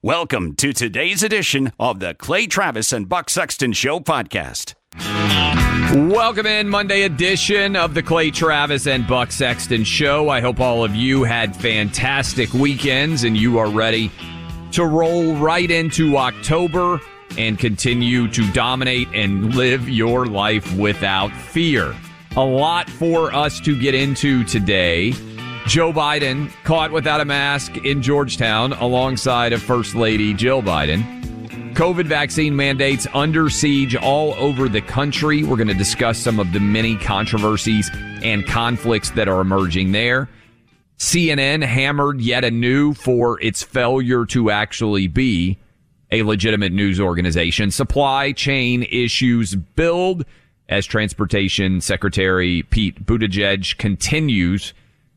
Welcome to today's edition of the Clay Travis and Buck Sexton Show podcast. Welcome in, Monday edition of the Clay Travis and Buck Sexton Show. I hope all of you had fantastic weekends and you are ready to roll right into October and continue to dominate and live your life without fear. A lot for us to get into today. Joe Biden caught without a mask in Georgetown alongside of First Lady Jill Biden. COVID vaccine mandates under siege all over the country. We're going to discuss some of the many controversies and conflicts that are emerging there. CNN hammered yet anew for its failure to actually be a legitimate news organization. Supply chain issues build as Transportation Secretary Pete Buttigieg continues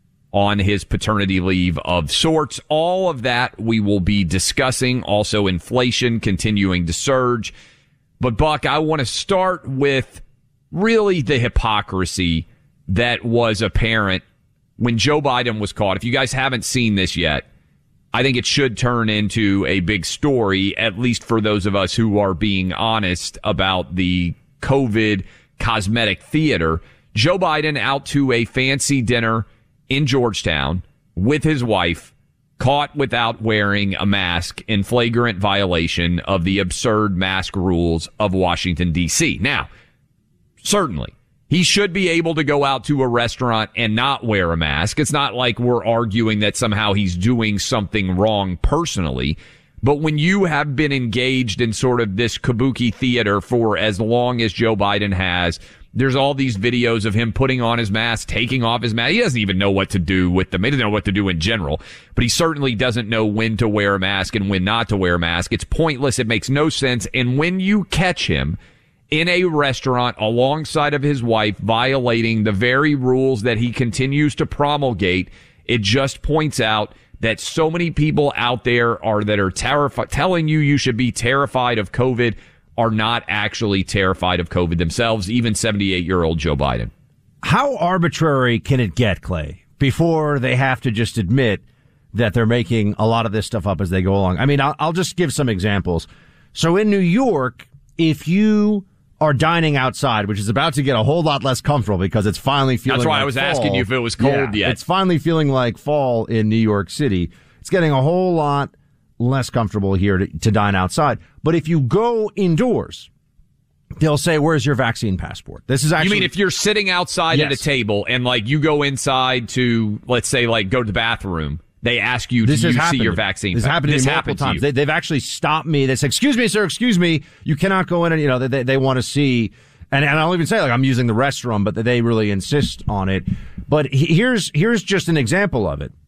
on his paternity leave of sorts. All of that we will be discussing. Also, inflation continuing to surge. But, Buck, I want to start with really the hypocrisy that was apparent when Joe Biden was caught. If you guys haven't seen this yet, I think it should turn into a big story, at least for those of us who are being honest about the COVID cosmetic theater. Joe Biden out to a fancy dinner in Georgetown with his wife, caught without wearing a mask in flagrant violation of the absurd mask rules of Washington, D.C. Now, certainly, he should be able to go out to a restaurant and not wear a mask. It's not like we're arguing that somehow he's doing something wrong personally. But when you have been engaged in sort of this kabuki theater for as long as Joe Biden has, there's all these videos of him putting on his mask, taking off his mask. He doesn't even know what to do with them. He doesn't know what to do in general, but he certainly doesn't know when to wear a mask and when not to wear a mask. It's pointless. It makes no sense. And when you catch him in a restaurant alongside of his wife violating the very rules that he continues to promulgate, it just points out that so many people out there that are terrified, telling you should be terrified of COVID, are not actually terrified of COVID themselves, even 78-year-old Joe Biden. How arbitrary can it get, Clay, before they have to just admit that they're making a lot of this stuff up as they go along? I mean, I'll just give some examples. So in New York, if you are dining outside, which is about to get a whole lot less comfortable because it's finally feeling like fall. That's why I was asking you if it was cold yet. It's finally feeling like fall in New York City. It's getting a whole lot less comfortable here to dine outside. But if you go indoors, they'll say, where's your vaccine passport? This is actually... You mean if you're sitting outside at a table and, like, you go inside to, let's say, like, go to the bathroom, they ask you, do you see your vaccine? This happened to me multiple times. They've actually stopped me. They say, excuse me, sir, excuse me. You cannot go in. And, they want to see. And I'll even say, like, I'm using the restroom, but they really insist on it. But here's just an example of it.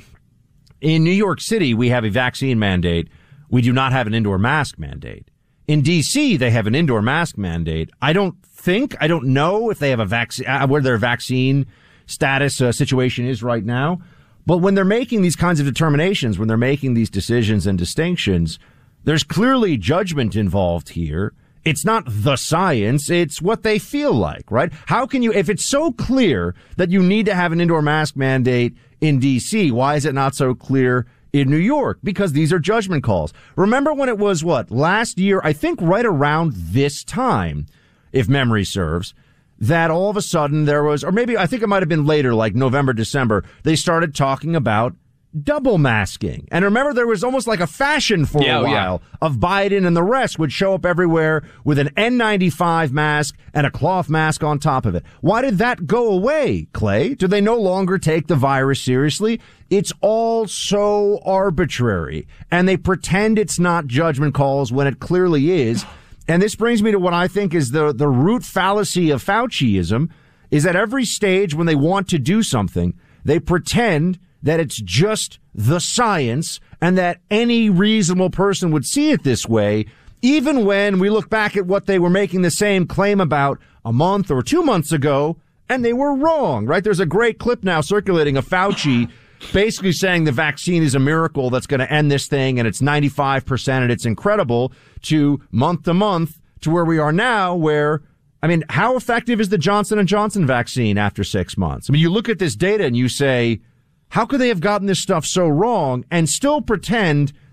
In New York City, we have a vaccine mandate. We do not have an indoor mask mandate. In D.C., they have an indoor mask mandate. I don't know if they have a vaccine, where their vaccine status situation is right now. But when they're making these kinds of determinations, when they're making these decisions and distinctions, there's clearly judgment involved here. It's not the science. It's what they feel like, right? How can you, if it's so clear that you need to have an indoor mask mandate in D.C., why is it not so clear in New York? Because these are judgment calls. Remember when it was, last year, I think right around this time, if memory serves, that all of a sudden there was, or maybe I think it might have been later, like November, December, they started talking about double masking. And remember, there was almost like a fashion for a while of Biden and the rest would show up everywhere with an N95 mask and a cloth mask on top of it. Why did that go away, Clay? Do they no longer take the virus seriously? It's all so arbitrary. And they pretend it's not judgment calls when it clearly is. And this brings me to what I think is the root fallacy of Fauciism, is at every stage when they want to do something, they pretend that it's just the science and that any reasonable person would see it this way, even when we look back at what they were making the same claim about a month or 2 months ago, and they were wrong, right? There's a great clip now circulating of Fauci basically saying the vaccine is a miracle that's going to end this thing and it's 95% and it's incredible, to month to where we are now, where, I mean, how effective is the Johnson & Johnson vaccine after 6 months? I mean, you look at this data and you say, how could they have gotten this stuff so wrong and still pretend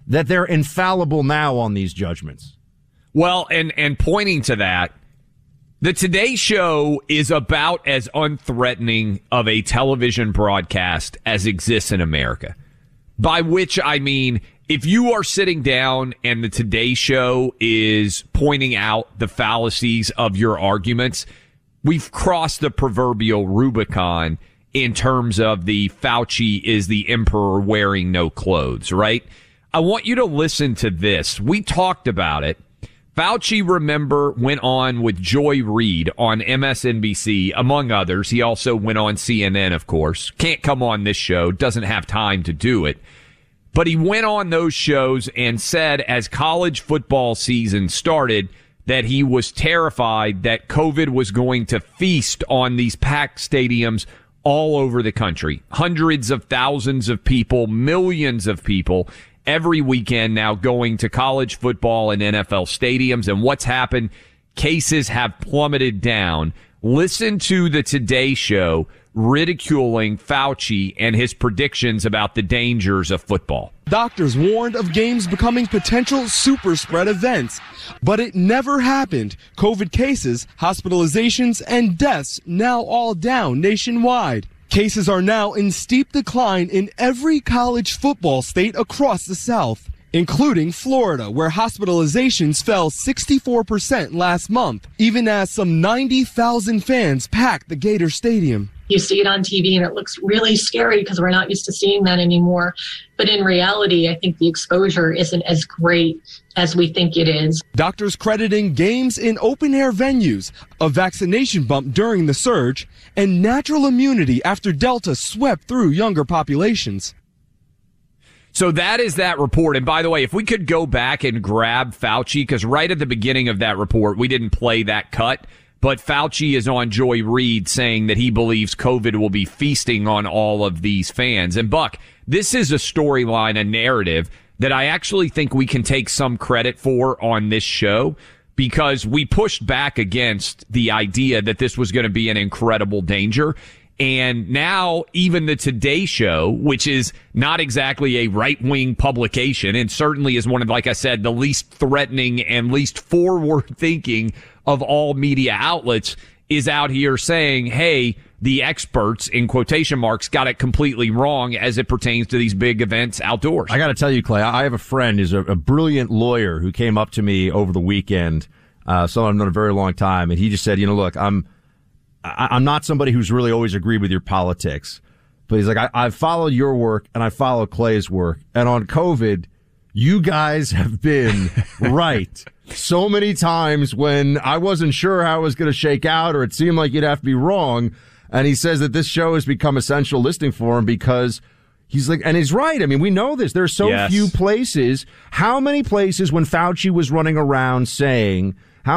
that they're infallible now on these judgments. Well, and pointing to that, the Today Show is about as unthreatening of a television broadcast as exists in America. By which I mean, if you are sitting down and the Today Show is pointing out the fallacies of your arguments, we've crossed the proverbial Rubicon in terms of the Fauci is the emperor wearing no clothes, right? I want you to listen to this. We talked about it. Fauci, remember, went on with Joy Reid on MSNBC, among others. He also went on CNN, of course. Can't come on this show, doesn't have time to do it. But he went on those shows and said, as college football season started, that he was terrified that COVID was going to feast on these packed stadiums all over the country. Hundreds of thousands of people, millions of people every weekend now going to college football and NFL stadiums. And what's happened? Cases have plummeted down. Listen to the Today Show ridiculing Fauci and his predictions about the dangers of football. Doctors warned of games becoming potential super spread events, but it never happened. COVID cases, hospitalizations, and deaths now all down nationwide. Cases are now in steep decline in every college football state across the South, including Florida, where hospitalizations fell 64% last month, even as some 90,000 fans packed the Gator Stadium. You see it on TV and it looks really scary because we're not used to seeing that anymore. But in reality, I think the exposure isn't as great as we think it is. Doctors crediting games in open-air venues, a vaccination bump during the surge, and natural immunity after Delta swept through younger populations. So that is that report. And by the way, if we could go back and grab Fauci, because right at the beginning of that report, we didn't play that cut. But Fauci is on Joy Reid saying that he believes COVID will be feasting on all of these fans. And Buck, this is a storyline, a narrative that I actually think we can take some credit for on this show, because we pushed back against the idea that this was going to be an incredible danger. And now even the Today Show, which is not exactly a right-wing publication and certainly is one of, like I said, the least threatening and least forward-thinking of all media outlets, is out here saying, hey, the experts, in quotation marks, got it completely wrong as it pertains to these big events outdoors. I got to tell you, Clay, I have a friend who's a brilliant lawyer who came up to me over the weekend, someone I've known a very long time, and he just said, look, I'm not somebody who's really always agreed with your politics, but he's like, I've followed your work and I follow Clay's work, and on COVID, you guys have been right so many times when I wasn't sure how it was going to shake out, or it seemed like you'd have to be wrong. And he says that this show has become essential listening for him because he's like, and he's right. I mean, we know this. There's so few places. How many places when Fauci was running around saying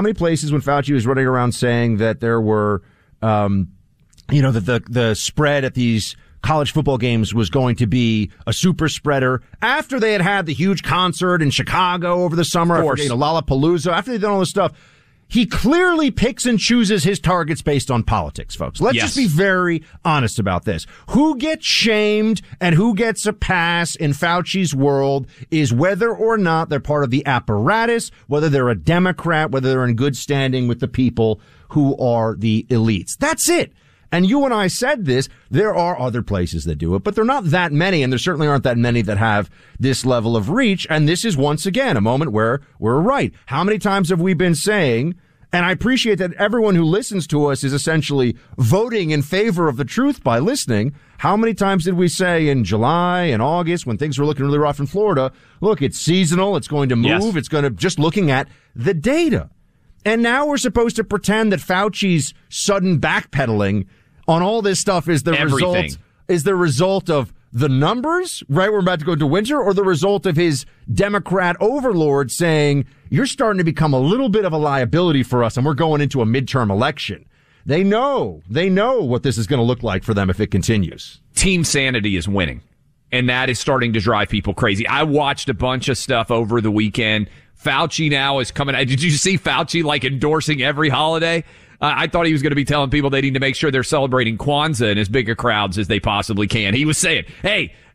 that there were, that the spread at these college football games was going to be a super spreader after they had the huge concert in Chicago over the summer, Lollapalooza, after they'd done all this stuff. He clearly picks and chooses his targets based on politics, folks. Let's just be very honest about this. Who gets shamed and who gets a pass in Fauci's world is whether or not they're part of the apparatus, whether they're a Democrat, whether they're in good standing with the people who are the elites. That's it. And you and I said this, there are other places that do it, but there are not that many, and there certainly aren't that many that have this level of reach. And this is once again a moment where we're right. How many times have we been saying, and I appreciate that everyone who listens to us is essentially voting in favor of the truth by listening. How many times did we say in July and August when things were looking really rough in Florida, look, it's seasonal, it's going to move, it's going to, just looking at the data. And now we're supposed to pretend that Fauci's sudden backpedaling on all this stuff is the result of the numbers, right? We're about to go into winter, or the result of his Democrat overlord saying, you're starting to become a little bit of a liability for us and we're going into a midterm election. They know what this is going to look like for them if it continues. Team sanity is winning, and that is starting to drive people crazy. I watched a bunch of stuff over the weekend. Fauci now is coming. Did you see Fauci endorsing every holiday? I thought he was going to be telling people they need to make sure they're celebrating Kwanzaa in as big a crowds as they possibly can. He was saying, hey,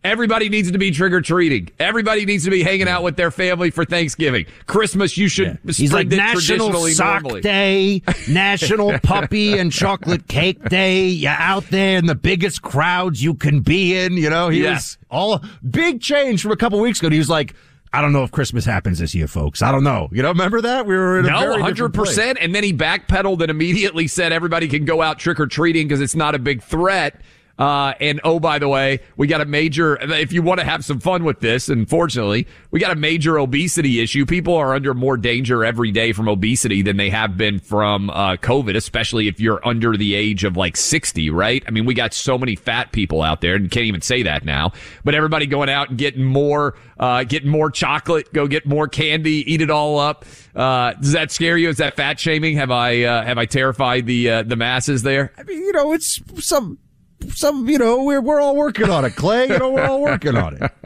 Everybody needs to be trick-or-treating. Everybody needs to be hanging out with their family for Thanksgiving. Christmas, you should He's like National Sock Day, National Puppy and Chocolate Cake Day. You're out there in the biggest crowds you can be in. He was all big change from a couple weeks ago. He was like, I don't know if Christmas happens this year, folks. I don't know. Remember that? We were in a very 100%. And then he backpedaled and immediately said everybody can go out trick-or-treating because it's not a big threat. And oh, by the way, we got a major, if you want to have some fun with this, unfortunately, we got a major obesity issue. People are under more danger every day from obesity than they have been from COVID, especially if you're under the age of like 60, right? I mean, we got so many fat people out there, and you can't even say that now. But everybody going out and getting more chocolate, go get more candy, eat it all up. Does that scare you? Is that fat shaming? Have I terrified the masses there? I mean, it's some, we're all working on it, Clay. We're all working on it.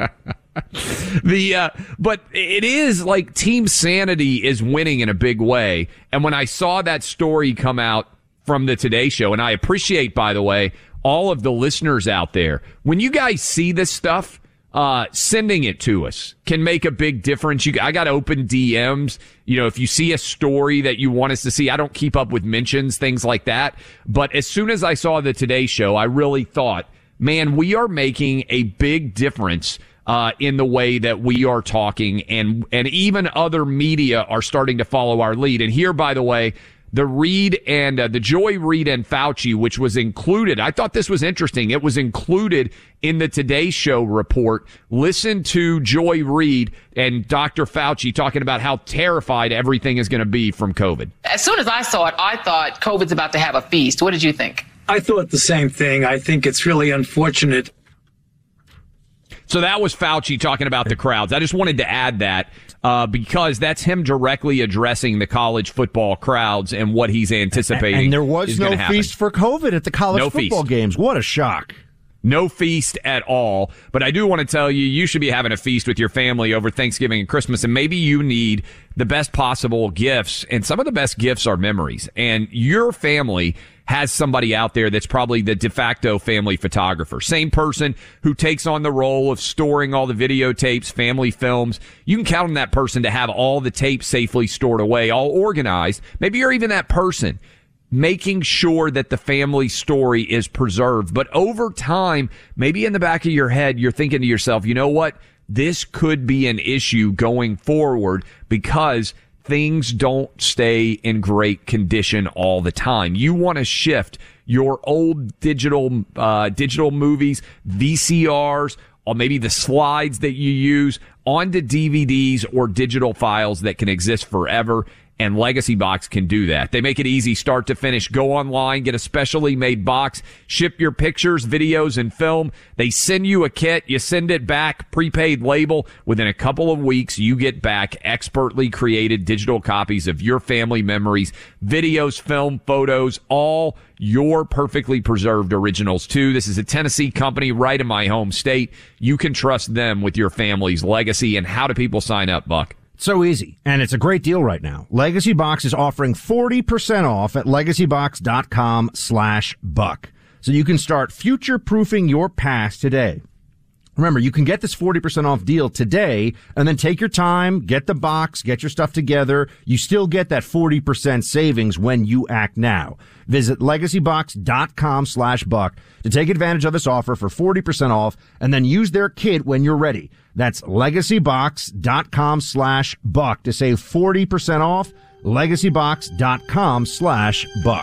But it is like Team Sanity is winning in a big way. And when I saw that story come out from the Today Show, and I appreciate, by the way, all of the listeners out there, when you guys see this stuff, sending it to us can make a big difference. I got open DMs. If you see a story that you want us to see, I don't keep up with mentions, things like that. But as soon as I saw the Today Show, I really thought, man, we are making a big difference in the way that we are talking, and even other media are starting to follow our lead. And here, by the way, the Reid and the Joy Reid and Fauci, which was included. I thought this was interesting. It was included in the Today Show report. Listen to Joy Reid and Dr. Fauci talking about how terrified everything is going to be from COVID. As soon as I saw it, I thought COVID's about to have a feast. What did you think? I thought the same thing. I think it's really unfortunate. So that was Fauci talking about the crowds. I just wanted to add that because that's him directly addressing the college football crowds and what he's anticipating. And there was no feast for COVID at the college football games. What a shock. No feast at all. But I do want to tell you, you should be having a feast with your family over Thanksgiving and Christmas, and maybe you need the best possible gifts. And some of the best gifts are memories. And your family has somebody out there that's probably the de facto family photographer. Same person who takes on the role of storing all the videotapes, family films. You can count on that person to have all the tapes safely stored away, all organized. Maybe you're even that person making sure that the family story is preserved. But over time, maybe in the back of your head, you're thinking to yourself, you know what? This could be an issue going forward because things don't stay in great condition all the time. You want to shift your old digital movies, VCRs, or maybe the slides that you use onto DVDs or digital files that can exist forever. And Legacy Box can do that. They make it easy, start to finish. Go online, get a specially made box, ship your pictures, videos, and film. They send you a kit. You send it back, prepaid label. Within a couple of weeks, you get back expertly created digital copies of your family memories, videos, film, photos, all your perfectly preserved originals, too. This is a Tennessee company right in my home state. You can trust them with your family's legacy. And how do people sign up, Buck? So easy, and it's a great deal right now. Legacy Box is offering 40% off at legacybox.com/buck. So you can start future-proofing your past today. Remember, you can get this 40% off deal today and then take your time, get the box, get your stuff together. You still get that 40% savings when you act now. Visit legacybox.com/buck to take advantage of this offer for 40% off and then use their kit when you're ready. That's legacybox.com/buck to save 40% off. legacybox.com/buck.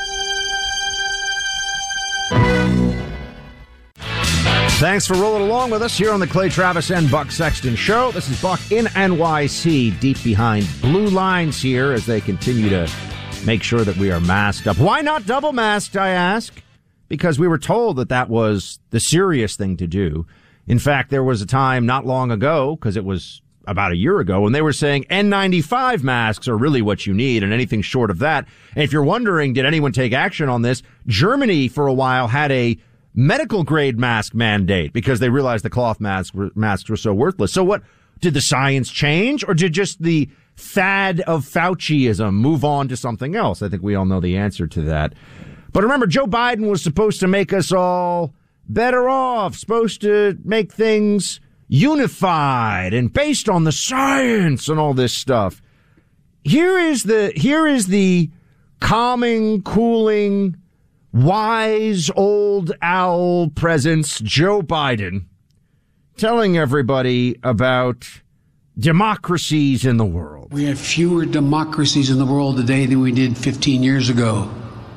Thanks for rolling along with us here on the Clay Travis and Buck Sexton Show. This is Buck in NYC, deep behind blue lines here as they continue to make sure that we are masked up. Why not double masked, I ask? Because we were told that that was the serious thing to do. In fact, there was a time not long ago, because it was about a year ago, when they were saying N95 masks are really what you need and anything short of that. And if you're wondering, did anyone take action on this? Germany, for a while, had a medical grade mask mandate because they realized the cloth masks were so worthless. So what, did the science change, or did just the fad of Fauciism move on to something else? I think we all know the answer to that. But remember, Joe Biden was supposed to make us all better off, supposed to make things unified and based on the science and all this stuff. Here is the calming, cooling, wise old owl presence, Joe Biden, telling everybody about democracies in the world. We have fewer democracies in the world today than we did 15 years ago.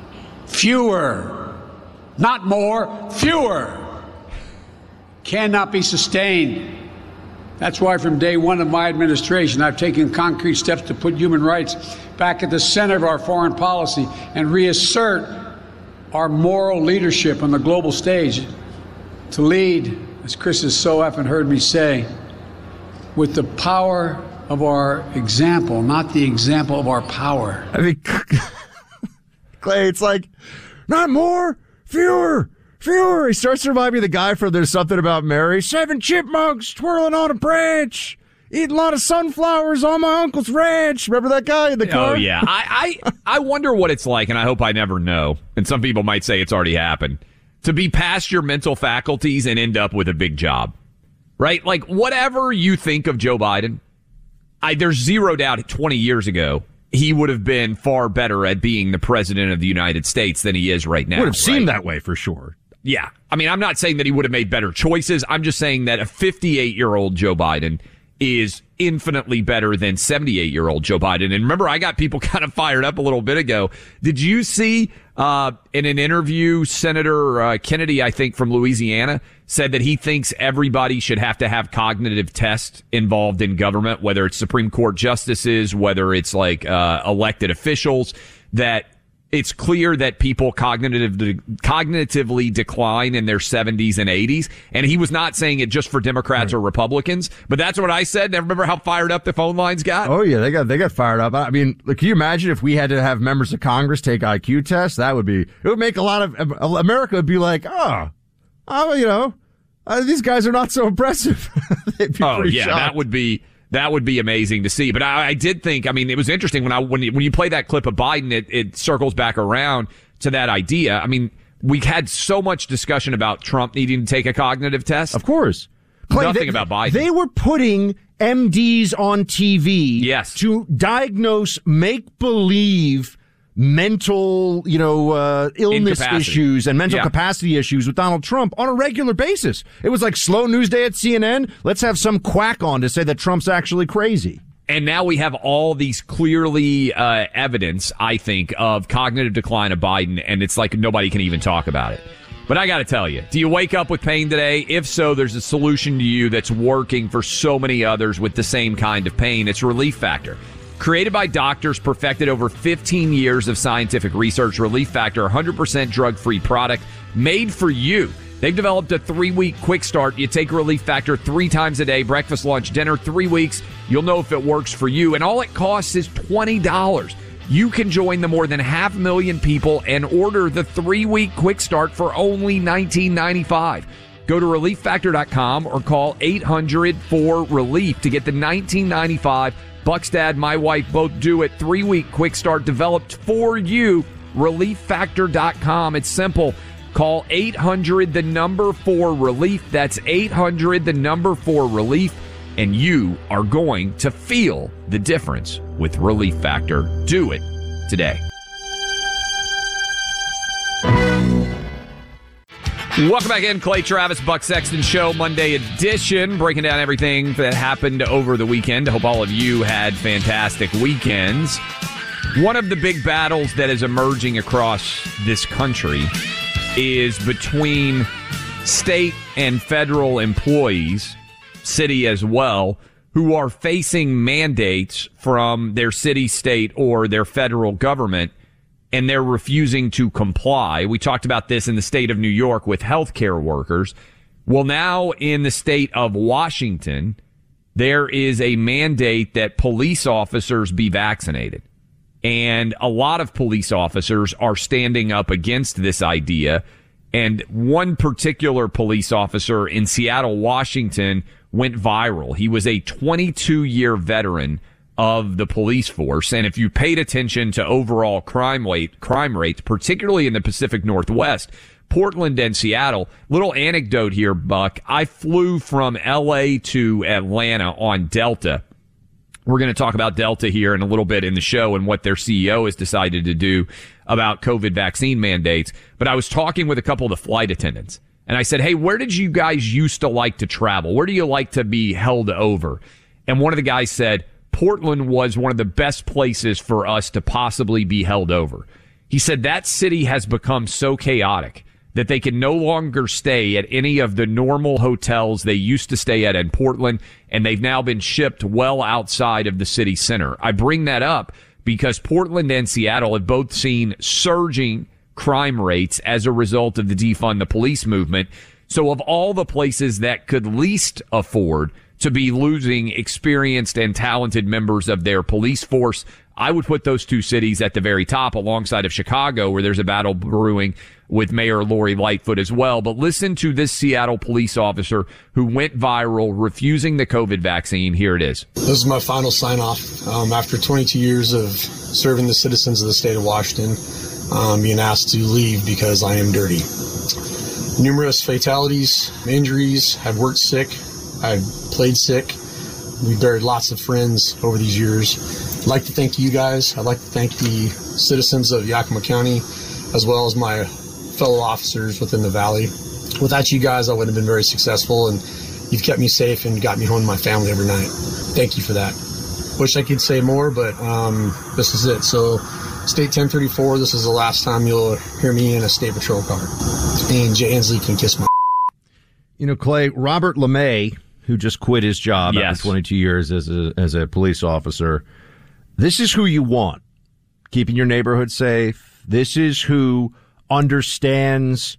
Fewer, not more, fewer. Cannot be sustained. That's why from day one of my administration, I've taken concrete steps to put human rights back at the center of our foreign policy and reassert our moral leadership on the global stage to lead, as Chris has so often heard me say, with the power of our example, not the example of our power. I mean, Clay, it's like, not more, fewer. He starts to remind me of the guy from There's Something About Mary. 7 chipmunks twirling on a branch, eating a lot of sunflowers on my uncle's ranch. Remember that guy in the car? Oh, yeah. I wonder what it's like, and I hope I never know. And some people might say it's already happened. To be past your mental faculties and end up with a big job. Right? Like, whatever you think of Joe Biden, there's zero doubt 20 years ago, he would have been far better at being the president of the United States than he is right now. Would have seemed that way for sure. Yeah. I mean, I'm not saying that he would have made better choices. I'm just saying that a 58-year-old Joe Biden is infinitely better than 78-year-old Joe Biden. And remember, I got people kind of fired up a little bit ago. Did you see in an interview, Senator Kennedy, I think from Louisiana, said that he thinks everybody should have to have cognitive tests involved in government, whether it's Supreme Court justices, whether it's like elected officials, that it's clear that people cognitively decline in their 70s and 80s. And he was not saying it just for Democrats or Republicans, but that's what I said. And remember how fired up the phone lines got? Oh, yeah, they got fired up. I mean, look, can you imagine if we had to have members of Congress take IQ tests? It would make a lot of America would be like, these guys are not so impressive. They'd be pretty shocked. That would be amazing to see. But I did think, I mean, it was interesting when you play that clip of Biden, it circles back around to that idea. I mean, we had so much discussion about Trump needing to take a cognitive test. Of course. Clay, nothing about Biden. They were putting MDs on TV to diagnose make-believe mental, illness issues and mental capacity issues with Donald Trump on a regular basis. It was like slow news day at CNN. Let's have some quack on to say that Trump's actually crazy. And now we have all these clearly evidence, I think, of cognitive decline of Biden, and it's like nobody can even talk about it. But I got to tell you, do you wake up with pain today? If so, there's a solution to you that's working for so many others with the same kind of pain. It's Relief Factor. Created by doctors, perfected over 15 years of scientific research, Relief Factor, 100% drug-free product made for you. They've developed a 3-week quick start. You take Relief Factor 3 times a day, breakfast, lunch, dinner, 3 weeks. You'll know if it works for you. And all it costs is $20. You can join the more than 500,000 people and order the 3-week quick start for only $19.95. Go to ReliefFactor.com or call 800-4RELIEF to get the $19.95. Buck's dad, my wife, both do it. 3-week quick start developed for you. ReliefFactor.com. It's simple. Call 800-4RELIEF. That's 800-4RELIEF. And you are going to feel the difference with Relief Factor. Do it today. Welcome back in, Clay Travis, Buck Sexton Show, Monday edition, breaking down everything that happened over the weekend. I hope all of you had fantastic weekends. One of the big battles that is emerging across this country is between state and federal employees, city as well, who are facing mandates from their city, state, or their federal government, and they're refusing to comply. We talked about this in the state of New York with healthcare workers. Well, now in the state of Washington, there is a mandate that police officers be vaccinated. And a lot of police officers are standing up against this idea. And one particular police officer in Seattle, Washington, went viral. He was a 22-year veteran of the police force. And if you paid attention to overall crime rates, particularly in the Pacific Northwest, Portland and Seattle. Little anecdote here, Buck. I flew from L.A. to Atlanta on Delta. We're going to talk about Delta here in a little bit in the show and what their CEO has decided to do about COVID vaccine mandates. But I was talking with a couple of the flight attendants, and I said, hey, where did you guys used to like to travel? Where do you like to be held over? And one of the guys said, Portland was one of the best places for us to possibly be held over. He said that city has become so chaotic that they can no longer stay at any of the normal hotels they used to stay at in Portland, and they've now been shipped well outside of the city center. I bring that up because Portland and Seattle have both seen surging crime rates as a result of the defund the police movement. So of all the places that could least afford to be losing experienced and talented members of their police force, I would put those two cities at the very top alongside of Chicago, where there's a battle brewing with Mayor Lori Lightfoot as well. But listen to this Seattle police officer who went viral refusing the COVID vaccine. Here it is. This is my final sign off after 22 years of serving the citizens of the state of Washington, being asked to leave because I am dirty. Numerous fatalities, injuries, I've worked sick, I've played sick. We buried lots of friends over these years. I'd like to thank you guys. I'd like to thank the citizens of Yakima County, as well as my fellow officers within the Valley. Without you guys, I wouldn't have been very successful, and you've kept me safe and got me home to my family every night. Thank you for that. Wish I could say more, but this is it. So, State 1034, this is the last time you'll hear me in a state patrol car. And Jay Inslee can kiss my... You know, Clay, Robert LeMay, who just quit his job after 22 years as a police officer, this is who you want, keeping your neighborhood safe. This is who understands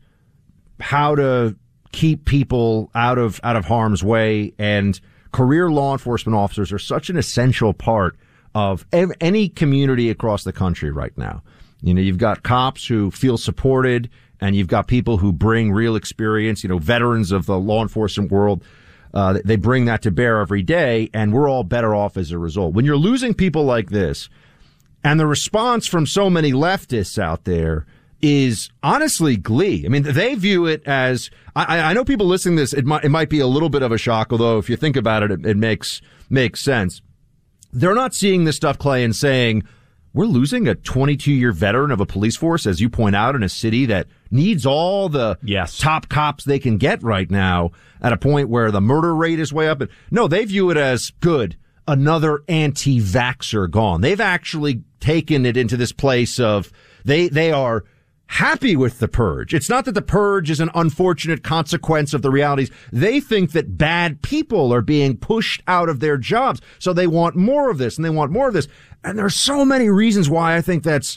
how to keep people out of harm's way. And career law enforcement officers are such an essential part of any community across the country right now. You know, you've got cops who feel supported, and you've got people who bring real experience, you know, veterans of the law enforcement world. They bring that to bear every day, and we're all better off as a result. When you're losing people like this, and the response from so many leftists out there is honestly glee. I mean, they view it as, I know people listening to this, it might be a little bit of a shock, although if you think about it, it makes sense. They're not seeing this stuff, Clay, and saying, we're losing a 22-year veteran of a police force, as you point out, in a city that needs all the top cops they can get right now at a point where the murder rate is way up. No, they view it as good. Another anti-vaxxer gone. They've actually taken it into this place of they are happy with the purge. It's not that the purge is an unfortunate consequence of the realities. They think that bad people are being pushed out of their jobs. So they want more of this and they want more of this. And there's so many reasons why I think that's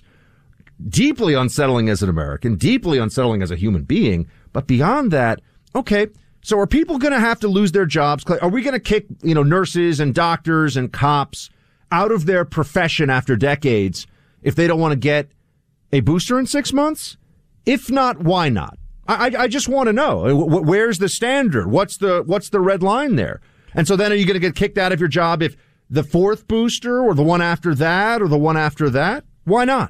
deeply unsettling as an American, deeply unsettling as a human being. But beyond that, okay, so are people going to have to lose their jobs? Are we going to kick, nurses and doctors and cops out of their profession after decades if they don't want to get a booster in 6 months? If not, why not? I just want to know. Where's the standard? What's the red line there? And so then are you going to get kicked out of your job if the fourth booster or the one after that or the one after that? Why not?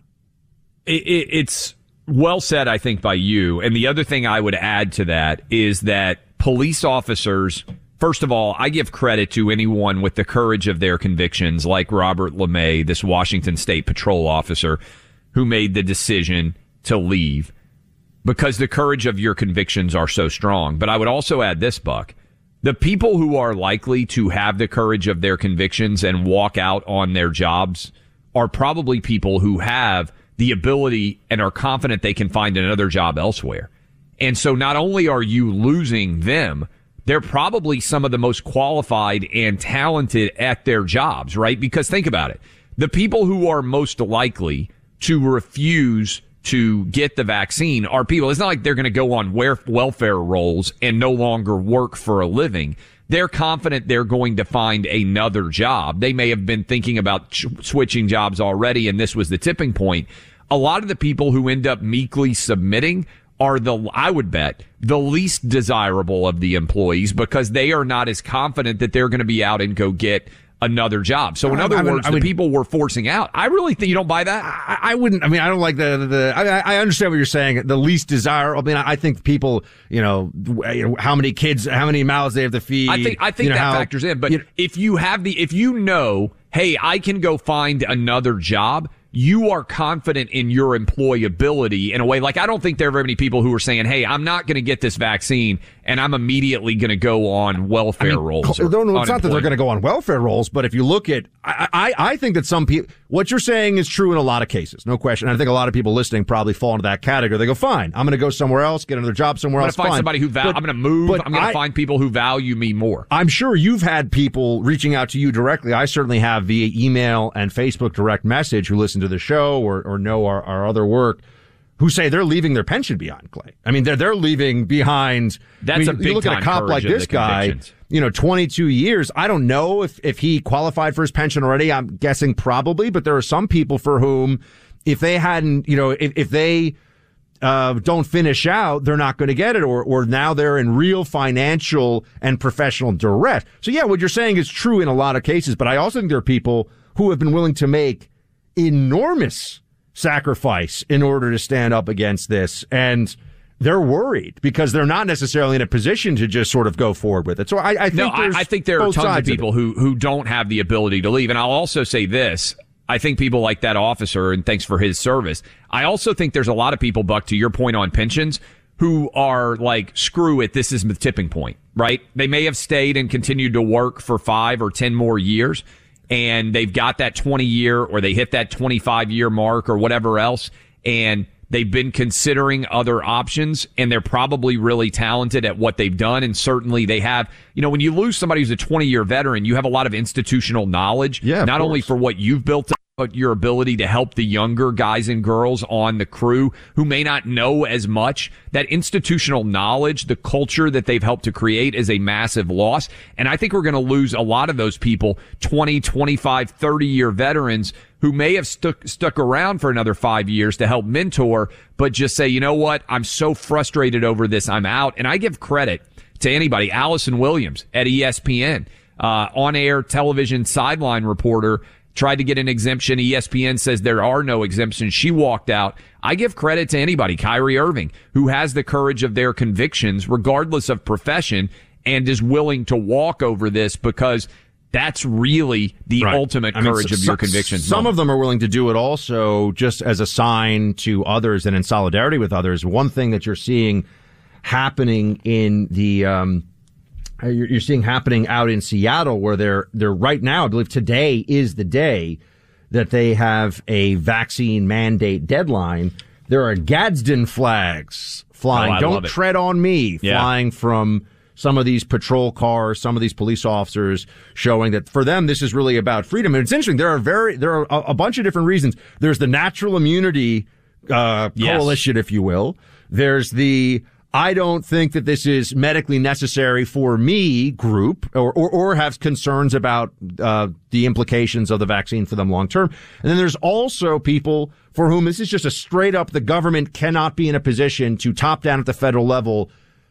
It's well said, I think, by you. And the other thing I would add to that is that police officers, first of all, I give credit to anyone with the courage of their convictions, like Robert LeMay, this Washington State Patrol officer, who made the decision to leave, because the courage of your convictions are so strong. But I would also add this, Buck. The people who are likely to have the courage of their convictions and walk out on their jobs are probably people who have the ability and are confident they can find another job elsewhere. And so not only are you losing them, they're probably some of the most qualified and talented at their jobs, right? Because think about it. The people who are most likely to refuse to get the vaccine are people. It's not like they're going to go on welfare rolls and no longer work for a living. They're confident they're going to find another job. They may have been thinking about switching jobs already, and this was the tipping point. A lot of the people who end up meekly submitting are I would bet, the least desirable of the employees, because they are not as confident that they're going to be out and go get another job. So in other words, the people we're forcing out, I really think you don't buy that. I wouldn't. I mean, I don't like I understand what you're saying. The least desirable. I mean, I think people, how many kids, how many mouths they have to feed. I think that factors in. But if you know, hey, I can go find another job, you are confident in your employability in a way. Like, I don't think there are very many people who are saying, hey, I'm not going to get this vaccine and I'm immediately going to go on welfare rolls. No, it's not that they're going to go on welfare rolls, but if you look at, I think that some people, what you're saying is true in a lot of cases, no question. I think a lot of people listening probably fall into that category. They go, fine, I'm going to go somewhere else, get another job somewhere else. I'm going to find somebody who I'm going to move. I'm going to find people who value me more. I'm sure you've had people reaching out to you directly. I certainly have via email and Facebook direct message who listen to the show or know our other work, who say they're leaving their pension behind, Clay. I mean, they're leaving behind. That's a big time. You look at a cop like this guy, 22 years. I don't know if he qualified for his pension already. I'm guessing probably, but there are some people for whom if they hadn't, if they don't finish out, they're not going to get it, or now they're in real financial and professional duress. So yeah, what you're saying is true in a lot of cases, but I also think there are people who have been willing to make enormous sacrifice in order to stand up against this, and they're worried because they're not necessarily in a position to just sort of go forward with it. So I think there are tons of people who don't have the ability to leave. And I'll also say this. I think people like that officer, and thanks for his service. I also think there's a lot of people, Buck, to your point on pensions, who are like, screw it, this is the tipping point, right? They may have stayed and continued to work for 5 or 10 more years, and they've got that 20-year or they hit that 25-year mark or whatever else, and they've been considering other options, and they're probably really talented at what they've done, and certainly they have, when you lose somebody who's a 20-year veteran, you have a lot of institutional knowledge, not only for what you've built up, but your ability to help the younger guys and girls on the crew who may not know as much. That institutional knowledge, the culture that they've helped to create, is a massive loss. And I think we're going to lose a lot of those people, 20, 25, 30-year veterans who may have stuck around for another 5 years to help mentor, but just say, you know what, I'm so frustrated over this, I'm out. And I give credit to anybody. Allison Williams at ESPN, on-air television sideline reporter, tried to get an exemption. ESPN says there are no exemptions. She walked out. I give credit to anybody, Kyrie Irving, who has the courage of their convictions, regardless of profession, and is willing to walk over this, because that's really the ultimate courage of your convictions. Some of them are willing to do it also just as a sign to others and in solidarity with others. One thing that you're seeing happening in the you're seeing happening out in Seattle, where they're right now, I believe today is the day that they have a vaccine mandate deadline. There are Gadsden flags flying. Don't tread on me, flying from some of these patrol cars, some of these police officers, showing that for them, this is really about freedom. And it's interesting. There are a bunch of different reasons. There's the natural immunity, coalition, if you will. There's the, I don't think that this is medically necessary for me group, or have concerns about the implications of the vaccine for them long term. And then there's also people for whom this is just a straight up, the government cannot be in a position to top down at the federal level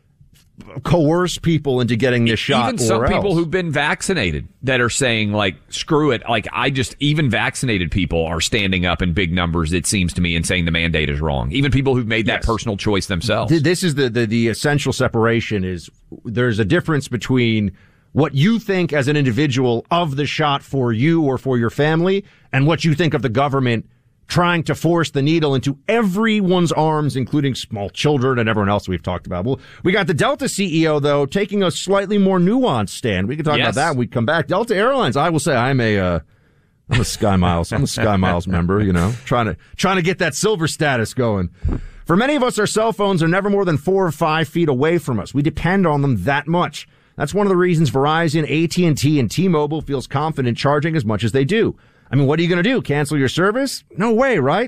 coerce people into getting this shot. Even some people who've been vaccinated that are saying, like, screw it. Like, even vaccinated people are standing up in big numbers, it seems to me, and saying the mandate is wrong. Even people who've made that personal choice themselves. This is the essential separation. Is there's a difference between what you think as an individual of the shot for you or for your family, and what you think of the government trying to force the needle into everyone's arms, including small children and everyone else we've talked about. Well, we got the Delta CEO, though, taking a slightly more nuanced stand. We can talk about that when we come back. Delta Airlines, I will say, I'm a Sky Miles. I'm a Sky Miles member, trying to get that silver status going. For many of us, our cell phones are never more than 4 or 5 feet away from us. We depend on them that much. That's one of the reasons Verizon, AT&T, and T-Mobile feels confident charging as much as they do. I mean, what are you going to do? Cancel your service? No way, right?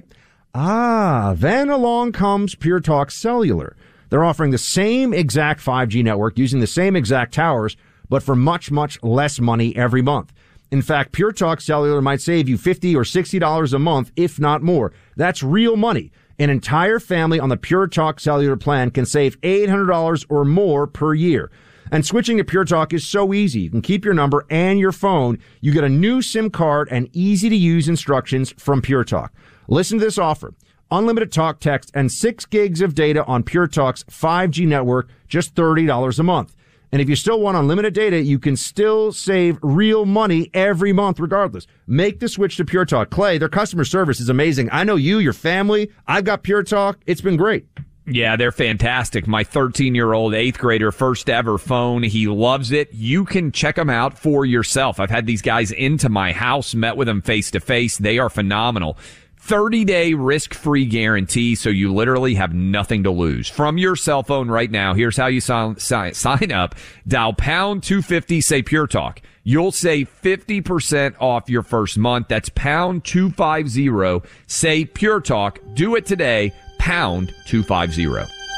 Then along comes Pure Talk Cellular. They're offering the same exact 5G network using the same exact towers, but for much, much less money every month. In fact, Pure Talk Cellular might save you $50 or $60 a month, if not more. That's real money. An entire family on the Pure Talk Cellular plan can save $800 or more per year. And switching to Pure Talk is so easy. You can keep your number and your phone. You get a new SIM card and easy-to-use instructions from Pure Talk. Listen to this offer. Unlimited talk, text, and 6 gigs of data on Pure Talk's 5G network, just $30 a month. And if you still want unlimited data, you can still save real money every month regardless. Make the switch to Pure Talk. Clay, their customer service is amazing. I know you, your family. I've got Pure Talk. It's been great. Yeah, they're fantastic. My 13-year-old 8th grader, first ever phone. He loves it. You can check them out for yourself. I've had these guys into my house, met with them face to face. They are phenomenal. 30-day risk-free guarantee, so you literally have nothing to lose. From your cell phone right now, here's how you sign up. Dial pound 250, say Pure Talk. You'll save 50% off your first month. That's pound 250, say Pure Talk. Do it today. Pound 250.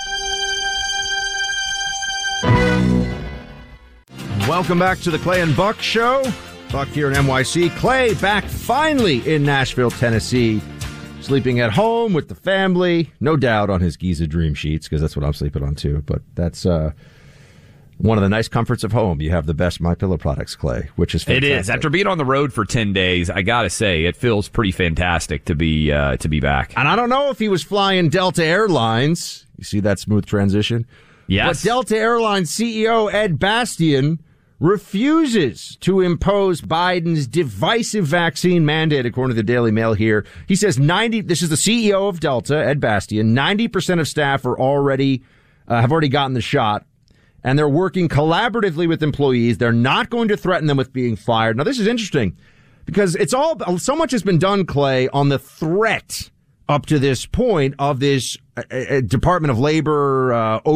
Welcome back to the Clay and Buck Show. Buck here in NYC. Clay back finally in Nashville, Tennessee. Sleeping at home with the family. No doubt on his Giza Dream Sheets, because that's what I'm sleeping on too. But that's one of the nice comforts of home. You have the best MyPillow products, Clay, which is fantastic. It is. After being on the road for 10 days, I got to say, it feels pretty fantastic to be back. And I don't know if he was flying Delta Airlines. You see that smooth transition? Yes. But Delta Airlines CEO Ed Bastian refuses to impose Biden's divisive vaccine mandate, according to the Daily Mail here. He says this is the CEO of Delta, Ed Bastian, 90% of staff are have already gotten the shot. And they're working collaboratively with employees. They're not going to threaten them with being fired. Now, this is interesting because so much has been done, Clay, on the threat up to this point of this Department of Labor,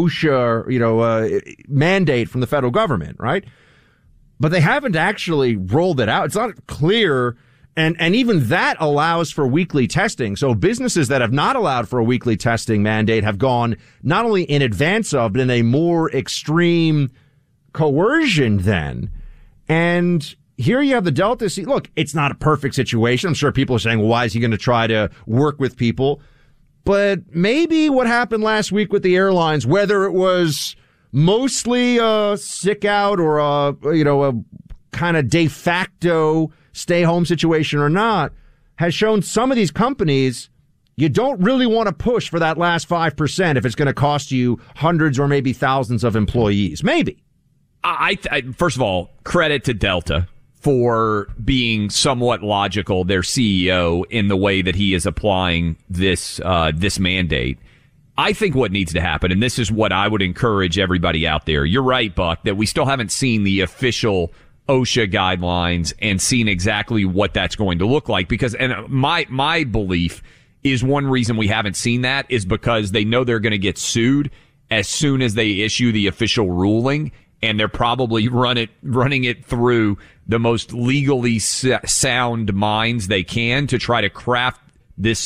OSHA, mandate from the federal government, right? But they haven't actually rolled it out. It's not clear. And even that allows for weekly testing. So businesses that have not allowed for a weekly testing mandate have gone not only in advance of, but in a more extreme coercion then. And here you have the Delta. Look, it's not a perfect situation. I'm sure people are saying, well, why is he going to try to work with people? But maybe what happened last week with the airlines, whether it was mostly a sick out or a kind of de facto stay home situation or not, has shown some of these companies you don't really want to push for that last 5% if it's going to cost you hundreds or maybe thousands of employees. Maybe. I first of all, credit to Delta for being somewhat logical, their CEO, in the way that he is applying this mandate. I think what needs to happen, and this is what I would encourage everybody out there. You're right, Buck, that we still haven't seen the official OSHA guidelines and seen exactly what that's going to look like, because, and my belief is one reason we haven't seen that is because they know they're going to get sued as soon as they issue the official ruling, and they're probably running it through the most legally sound minds they can to try to craft this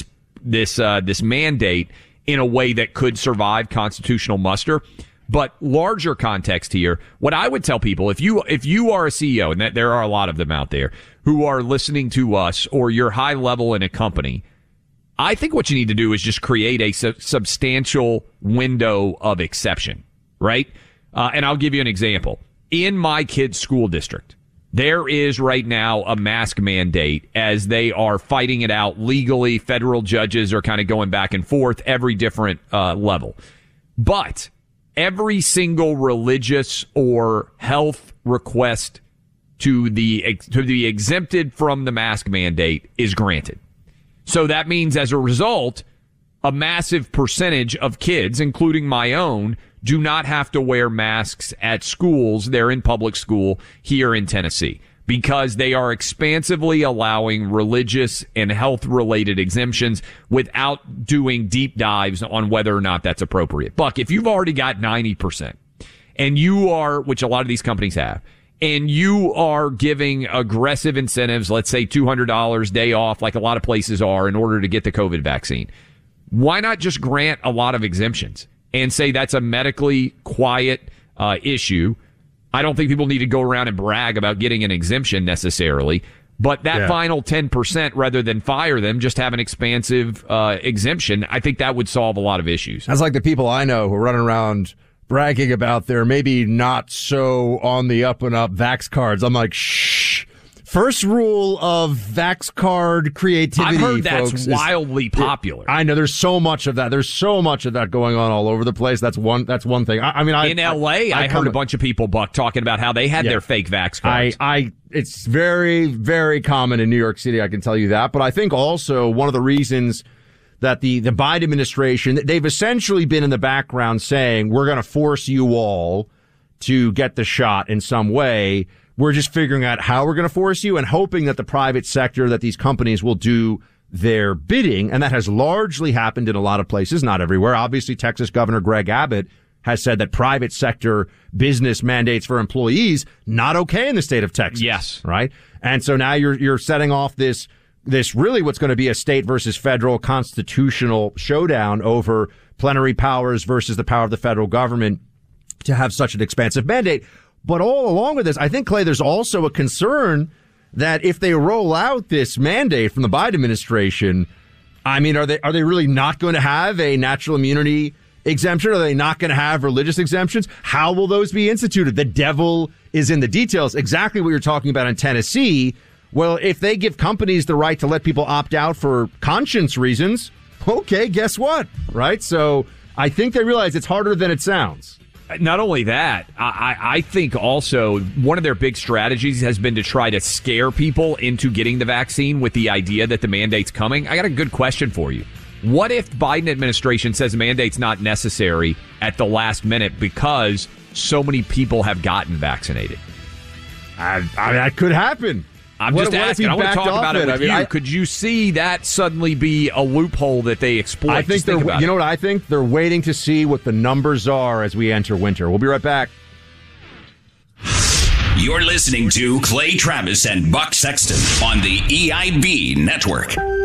mandate in a way that could survive constitutional muster. But larger context here, what I would tell people, if you are a CEO, and that there are a lot of them out there who are listening to us, or you're high level in a company, I think what you need to do is just create a substantial window of exception, right? And I'll give you an example. In my kid's school district, there is right now a mask mandate as they are fighting it out legally. Federal judges are kind of going back and forth, every different level. But every single religious or health request to be exempted from the mask mandate is granted. So that means, as a result, a massive percentage of kids, including my own, do not have to wear masks at schools. They're in public school here in Tennessee because they are expansively allowing religious and health-related exemptions without doing deep dives on whether or not that's appropriate. Buck, if you've already got 90% and you are, which a lot of these companies have, and you are giving aggressive incentives, let's say $200 day off, like a lot of places are, in order to get the COVID vaccine, why not just grant a lot of exemptions and say that's a medically quiet issue? I don't think people need to go around and brag about getting an exemption necessarily, but that final 10%, rather than fire them, just have an expansive exemption. I think that would solve a lot of issues. That's like the people I know who are running around bragging about their maybe not so on the up and up Vax cards. I'm like, shh. First rule of Vax card creativity. I've heard that's folks, wildly popular. I know there's so much of that. There's so much of that going on all over the place. That's one thing. In LA, I heard a bunch of people, Buck, talking about how they had their fake Vax cards. It's very, very common in New York City. I can tell you that. But I think also one of the reasons that the Biden administration, they've essentially been in the background saying, we're going to force you all to get the shot in some way. We're just figuring out how we're going to force you and hoping that the private sector, that these companies will do their bidding. And that has largely happened in a lot of places, not everywhere. Obviously, Texas Governor Greg Abbott has said that private sector business mandates for employees, not okay in the state of Texas. Yes. Right? And so now you're setting off this really what's going to be a state versus federal constitutional showdown over plenary powers versus the power of the federal government to have such an expansive mandate. But all along with this, I think, Clay, there's also a concern that if they roll out this mandate from the Biden administration, I mean, are they really not going to have a natural immunity exemption? Are they not going to have religious exemptions? How will those be instituted? The devil is in the details. Exactly what you're talking about in Tennessee. Well, if they give companies the right to let people opt out for conscience reasons, okay, guess what? Right? So I think they realize it's harder than it sounds. Not only that, I think also one of their big strategies has been to try to scare people into getting the vaccine with the idea that the mandate's coming. I got a good question for you. What if Biden administration says the mandate's not necessary at the last minute because so many people have gotten vaccinated? That could happen. I'm just asking. I want to talk about it with you. Could you see that suddenly be a loophole that they exploit? I think you know what I think? They're waiting to see what the numbers are as we enter winter. We'll be right back. You're listening to Clay Travis and Buck Sexton on the EIB Network.